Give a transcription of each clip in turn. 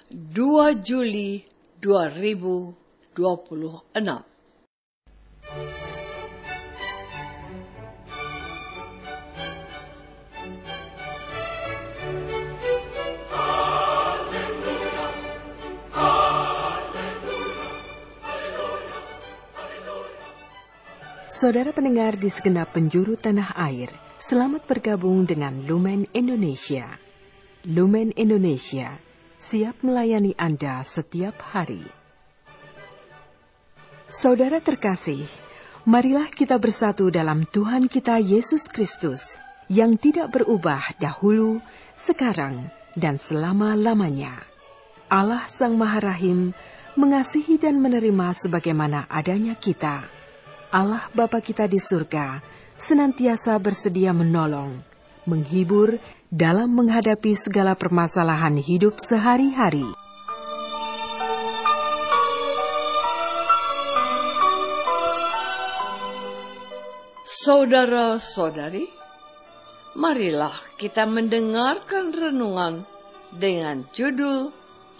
2 Juli 2026. Saudara pendengar di segenap penjuru tanah air, selamat bergabung dengan Lumen Indonesia. Lumen Indonesia siap melayani Anda setiap hari. Saudara terkasih, marilah kita bersatu dalam Tuhan kita Yesus Kristus yang tidak berubah dahulu, sekarang, dan selama-lamanya. Allah Sang Maha Rahim mengasihi dan menerima sebagaimana adanya kita. Allah Bapa kita di surga senantiasa bersedia menolong, menghibur dalam menghadapi segala permasalahan hidup sehari-hari. Saudara-saudari, marilah kita mendengarkan renungan dengan judul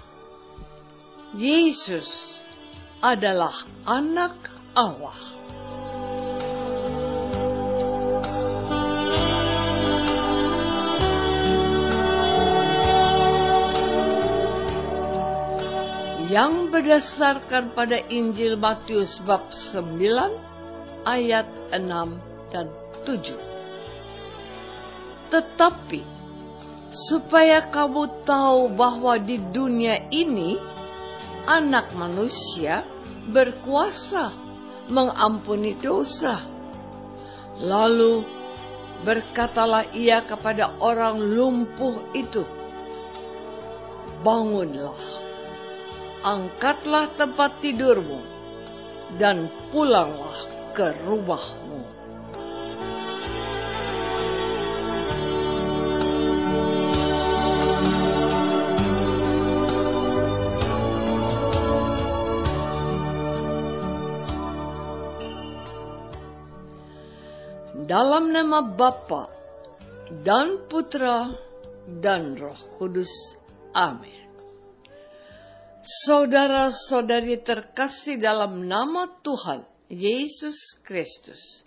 Yesus adalah Anak Allah. Yang berdasarkan pada Injil Matius bab 9 ayat 6 dan 7. Tetapi supaya kamu tahu bahwa di dunia ini Anak Manusia berkuasa mengampuni dosa. Lalu berkatalah ia kepada orang lumpuh itu, bangunlah. Angkatlah tempat tidurmu dan pulanglah ke rumahmu. Dalam nama Bapa dan Putra dan Roh Kudus. Amin. Saudara-saudari terkasih dalam nama Tuhan Yesus Kristus.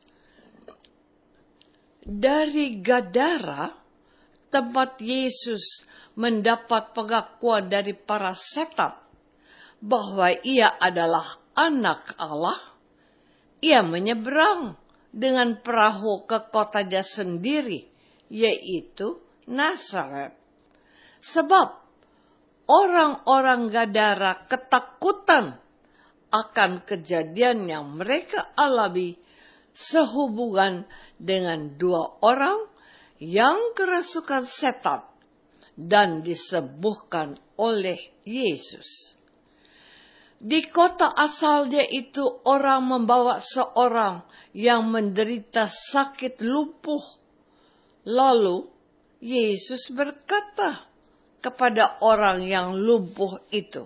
Dari Gadara, tempat Yesus mendapat pengakuan dari para setan bahwa ia adalah Anak Allah, ia menyeberang dengan perahu ke kotanya sendiri, yaitu Nazaret. Sebab orang-orang Gadara ketakutan akan kejadian yang mereka alami sehubungan dengan 2 orang yang kerasukan setan dan disembuhkan oleh Yesus. Di kota asalnya itu orang membawa seorang yang menderita sakit lumpuh. Lalu Yesus berkata kepada orang yang lumpuh itu,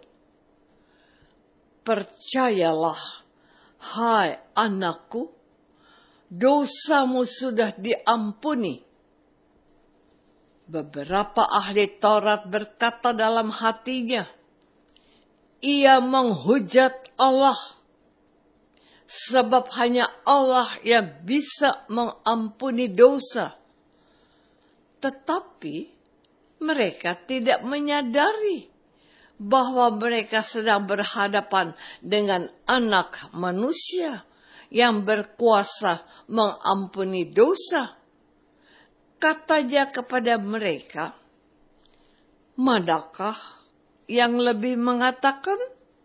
percayalah, hai anakku, dosamu sudah diampuni. Beberapa ahli Taurat berkata dalam hatinya, ia menghujat Allah, sebab hanya Allah yang bisa mengampuni dosa. Tetapi mereka tidak menyadari bahwa mereka sedang berhadapan dengan Anak Manusia yang berkuasa mengampuni dosa. Katanya kepada mereka, manakah yang lebih mengatakan,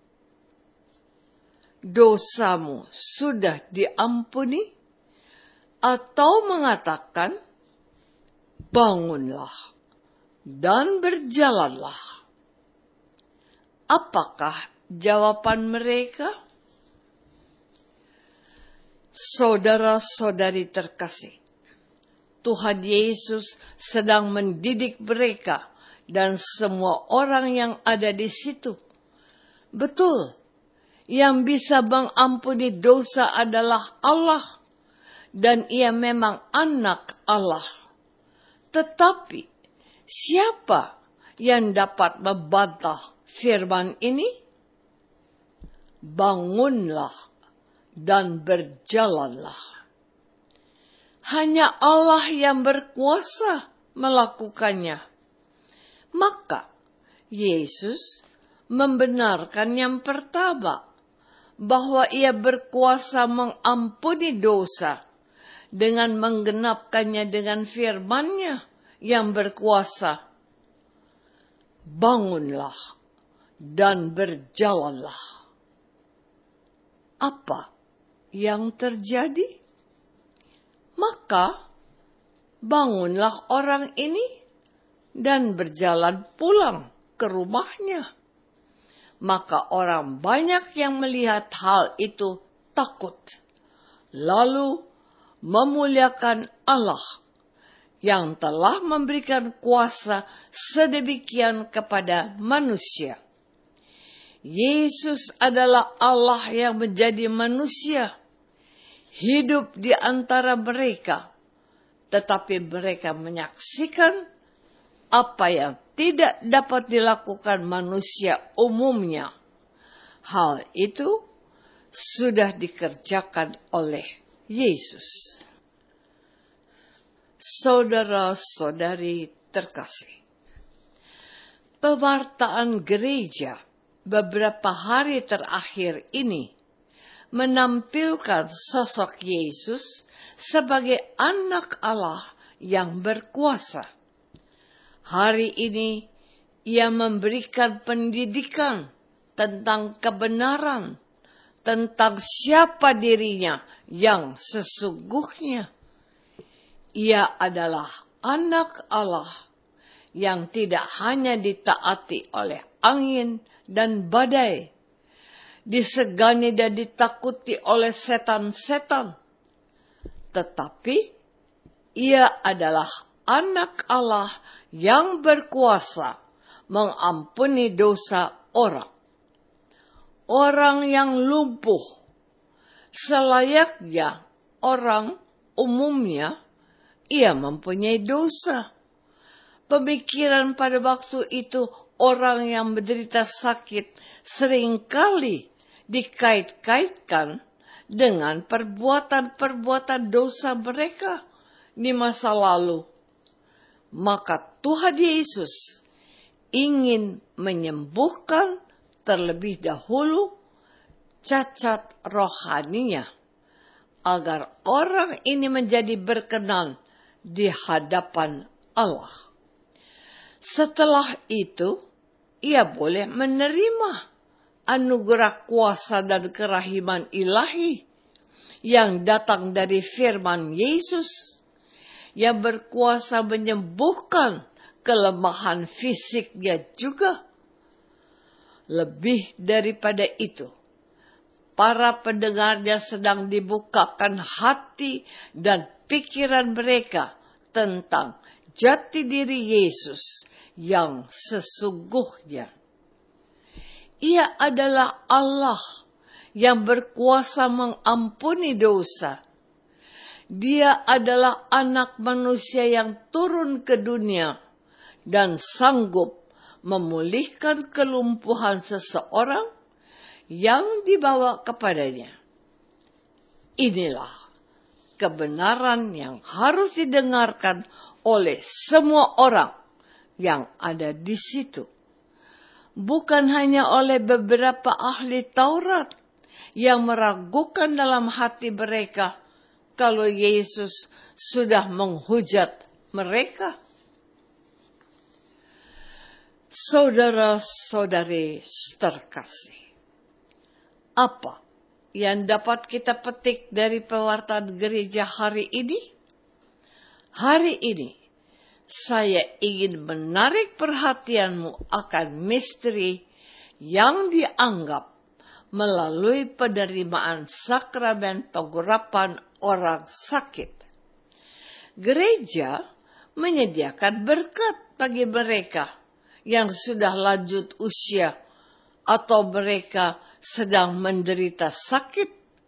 dosamu sudah diampuni, atau mengatakan, bangunlah dan berjalanlah? Apakah jawaban mereka? Saudara-saudari terkasih, Tuhan Yesus sedang mendidik mereka dan semua orang yang ada di situ. Betul, yang bisa mengampuni dosa adalah Allah, dan ia memang Anak Allah. Tetapi siapa yang dapat membantah firman ini? Bangunlah dan berjalanlah. Hanya Allah yang berkuasa melakukannya. Maka Yesus membenarkan yang pertama, bahwa ia berkuasa mengampuni dosa dengan menggenapkannya dengan firman-Nya yang berkuasa. Bangunlah dan berjalanlah. Apa yang terjadi? Maka bangunlah orang ini dan berjalan pulang ke rumahnya. Maka orang banyak yang melihat hal itu takut, lalu memuliakan Allah yang telah memberikan kuasa sedemikian kepada manusia. Yesus adalah Allah yang menjadi manusia, hidup di antara mereka, tetapi mereka menyaksikan apa yang tidak dapat dilakukan manusia umumnya. Hal itu sudah dikerjakan oleh Yesus. Saudara-saudari terkasih, pewartaan gereja beberapa hari terakhir ini menampilkan sosok Yesus sebagai anak Allah yang berkuasa. Hari ini ia memberikan pendidikan tentang kebenaran, tentang siapa dirinya yang sesungguhnya. Ia adalah anak Allah yang tidak hanya ditaati oleh angin dan badai, disegani dan ditakuti oleh setan-setan, tetapi ia adalah anak Allah yang berkuasa mengampuni dosa orang. Orang yang lumpuh, selayaknya orang umumnya, ia mempunyai dosa. Pemikiran pada waktu itu, orang yang menderita sakit seringkali dikait-kaitkan dengan perbuatan-perbuatan dosa mereka di masa lalu. Maka Tuhan Yesus ingin menyembuhkan terlebih dahulu cacat rohaninya, agar orang ini menjadi berkenan di hadapan Allah. Setelah itu, ia boleh menerima anugerah kuasa dan kerahiman ilahi yang datang dari firman Yesus, yang berkuasa menyembuhkan kelemahan fisiknya juga. Lebih daripada itu, para pendengarnya sedang dibukakan hati dan pikiran mereka tentang jati diri Yesus yang sesungguhnya. Ia adalah Allah yang berkuasa mengampuni dosa. Dia adalah anak manusia yang turun ke dunia dan sanggup memulihkan kelumpuhan seseorang yang dibawa kepadanya. Inilah kebenaran yang harus didengarkan oleh semua orang yang ada di situ. Bukan hanya oleh beberapa ahli Taurat yang meragukan dalam hati mereka kalau Yesus sudah menghujat mereka. Saudara-saudari terkasih, apa yang dapat kita petik dari pewartaan gereja hari ini? Hari ini, saya ingin menarik perhatianmu akan misteri yang dianggap melalui penerimaan sakramen pengurapan orang sakit. Gereja menyediakan berkat bagi mereka yang sudah lanjut usia atau mereka sedang menderita sakit.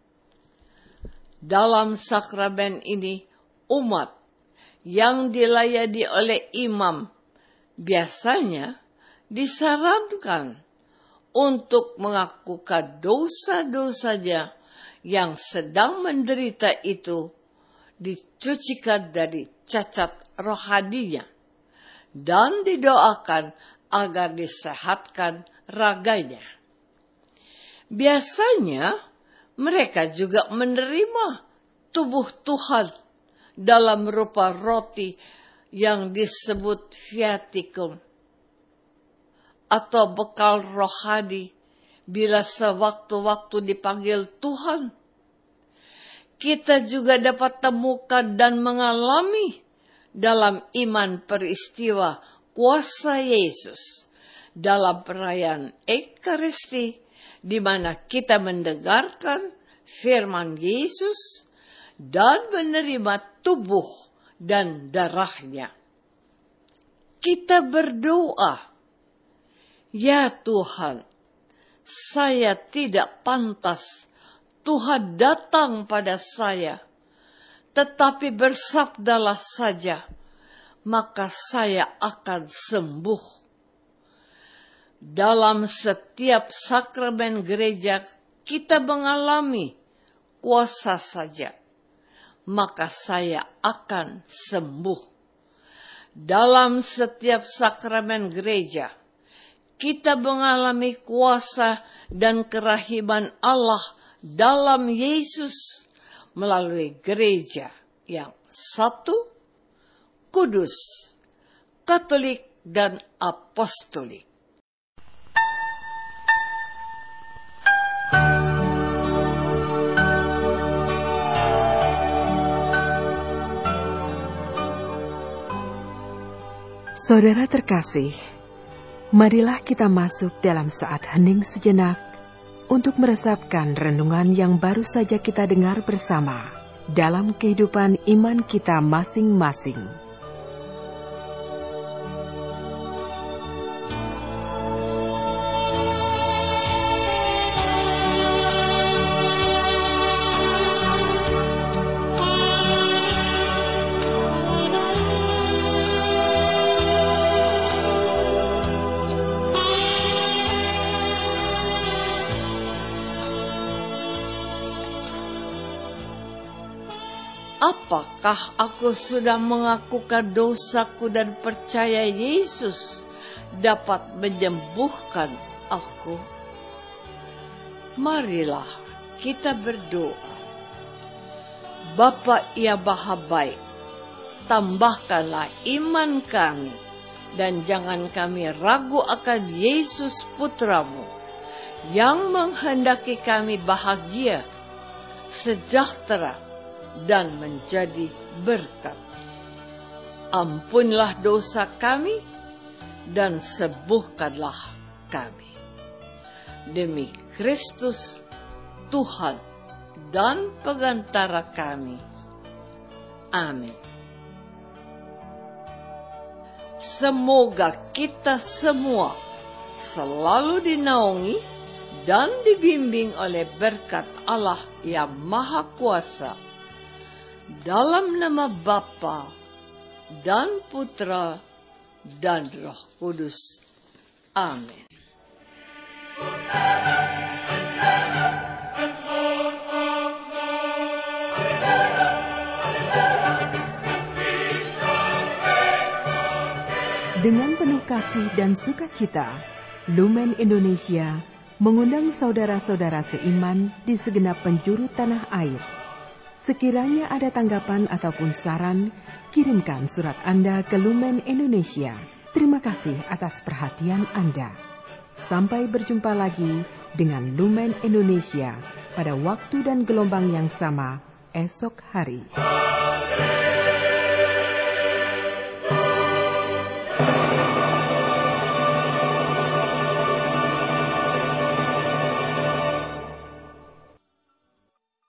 Dalam sakramen ini, umat yang dilayani oleh imam biasanya disarankan untuk mengakukan dosa-dosanya yang sedang menderita itu dicucikan dari cacat rohaninya dan didoakan agar disehatkan raganya. Biasanya mereka juga menerima tubuh Tuhan dalam rupa roti yang disebut viaticum atau bekal rohani bila sewaktu-waktu dipanggil Tuhan. Kita juga dapat temukan dan mengalami dalam iman peristiwa kuasa Yesus dalam perayaan Ekaristi, di mana kita mendengarkan firman Yesus dan menerima tubuh dan darahnya. Kita berdoa, "Ya Tuhan, saya tidak pantas Tuhan datang pada saya, tetapi bersabdalah saja, maka saya akan sembuh." Dalam setiap sakramen gereja kita mengalami kuasa saja, maka saya akan sembuh. Dalam setiap sakramen gereja kita mengalami kuasa dan kerahiman Allah dalam Yesus melalui gereja yang satu, kudus, katolik, dan apostolik. Saudara terkasih, marilah kita masuk dalam saat hening sejenak untuk meresapkan renungan yang baru saja kita dengar bersama dalam kehidupan iman kita masing-masing. Apakah aku sudah mengakukan dosaku dan percaya Yesus dapat menyembuhkan aku? Marilah kita berdoa. Bapa yang Maha Baik, tambahkanlah iman kami dan jangan kami ragu akan Yesus Putramu yang menghendaki kami bahagia, sejahtera, dan menjadi berkat. Ampunlah dosa kami dan sembuhkanlah kami. Demi Kristus, Tuhan dan pengantara kami. Amin. Semoga kita semua selalu dinaungi dan dibimbing oleh berkat Allah yang Maha Kuasa, dalam nama Bapa dan Putra dan Roh Kudus. Amin. Dengan penuh kasih dan sukacita, Lumen Indonesia mengundang saudara-saudara seiman di segenap penjuru tanah air. Sekiranya ada tanggapan ataupun saran, kirimkan surat Anda ke Lumen Indonesia. Terima kasih atas perhatian Anda. Sampai berjumpa lagi dengan Lumen Indonesia pada waktu dan gelombang yang sama esok hari.